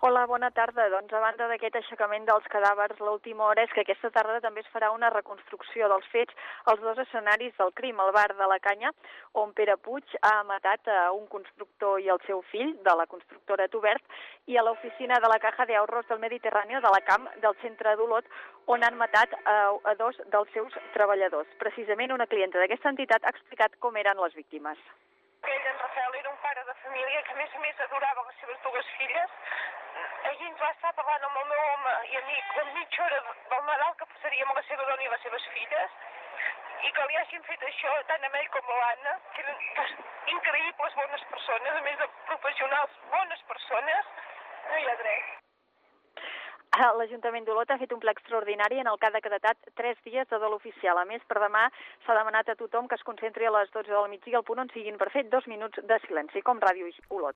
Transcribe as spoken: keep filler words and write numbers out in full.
Hola, bona tarda. Doncs a banda d'aquest aixecament dels cadàvers, l'última hora és que aquesta tarda també es farà una reconstrucció dels fets als dos escenaris del crim, al bar de la Canya, on Pere Puig ha matat a un constructor i el seu fill, de la constructora Tubert, i a l'oficina de la Caja de Ahorros del Mediterráneo de la Camp del centre d'Olot, on han matat a, a dos dels seus treballadors. Precisament una clienta d'aquesta entitat ha explicat com eren les víctimes. Ell, en Rafael, era un pare de família que, a més a més, adorava les seves dues filles. Ahir ens va estar parlant amb el meu home i amic la mitja hora del Nadal que passaríem a la seva dona i les seves filles, i que li hagin fet això tant a ell com a l'Anna, que eren pues, increïbles bones persones, a més de professionals bones persones, no hi ha dret. L'Ajuntament d'Olot ha fet un ple extraordinari en el que ha decretat tres dies de dol oficial. A més, per demà s'ha demanat a tothom que es concentri a les dotze del migdia al punt on siguin per fer dos minuts de silenci, com Ràdio Olot.